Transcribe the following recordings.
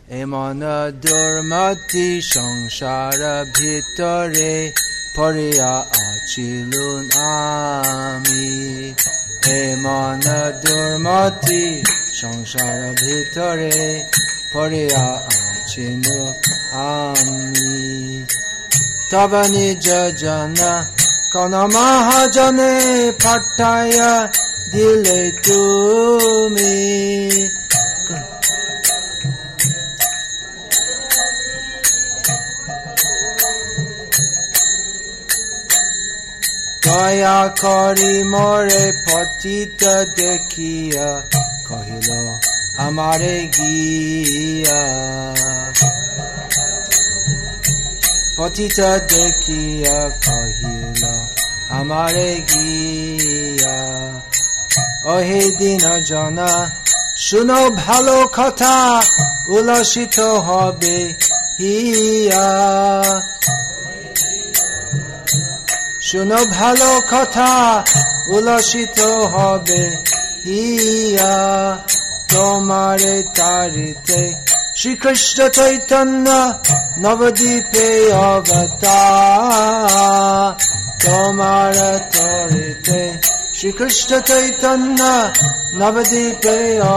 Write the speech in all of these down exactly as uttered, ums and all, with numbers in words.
এমন দুর্মতি সংসার ভিতরে পড়িয়া আছিলুন আমি এমন দুর্মতি সংসার ভিতরে পড়িয়া আছিলু আমি তব নিজ জন কোন মহাজনে পাঠাইয়া দিলে তুমি দয়া করি মোরে পতিত দেখিয়া কহিল আমারে গিয়া পতিত দেখিয়া কহিল আমারে গিয়া ওহে দিন জনা শুনো ভালো কথা উল্লসিত হবে হিয়া শুনো ভালো কথা উল্লসিত হবে হিয়া তোমারে তারিতে শ্রীকৃষ্ণ চৈতন্য নবদ্বীপে অবতার তোমার তরিতে শ্রীকৃষ্ণ চৈতন্য নবদ্বীপে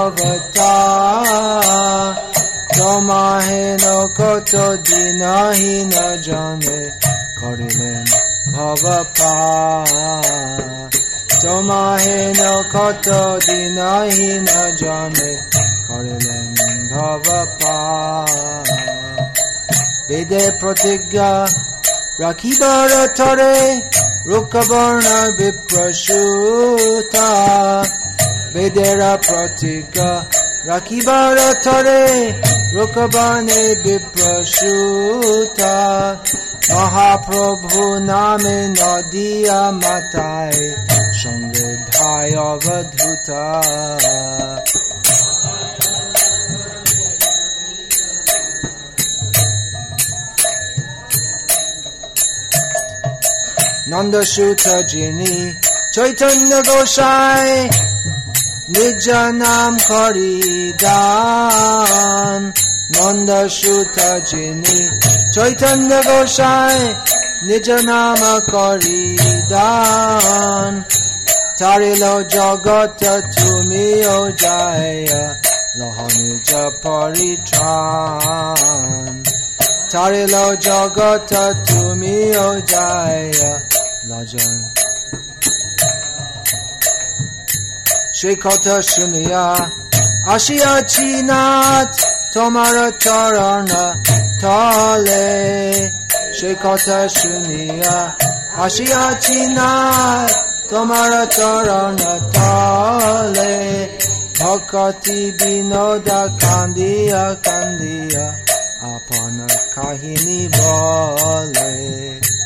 অবতার তোমাহেন কত দিনহীন জনে করিলেন ভবপার তোমাহেন কত দিনহীন জনে করিলেন ভবপার বেদে প্রতিজ্ঞা রাখিবার তরে রুকবর্ণ বিপ্রসূতা বেদের প্রতিজ্ঞা রাখিবার তরে রুকবর্ণে বিপ্রসূতা মহাপ্রভু নামে নদিয়া মাতায় সঙ্গে ভাই অবধূতা নন্দসূত যিনি চৈতন্য গোসাই নিজ নাম করি দান নন্দসূত যিনি চৈতন্য গোসাই নিজ নাম করি দান তারিল জগত তুমিও যায় লহ নিজ পরিত্রাণ তারিল জগত তুমিও যায় লজন সেই কথা শুনিয়া আসিয়াছি নাথ তোমার চরণ তলে সেই কথা শুনিয়া আসিয়াছি নাথ তোমার চরণ তলে ভক্তি বিনোদা কান্দিয়া কান্দিয়া আপন কাহিনী বলে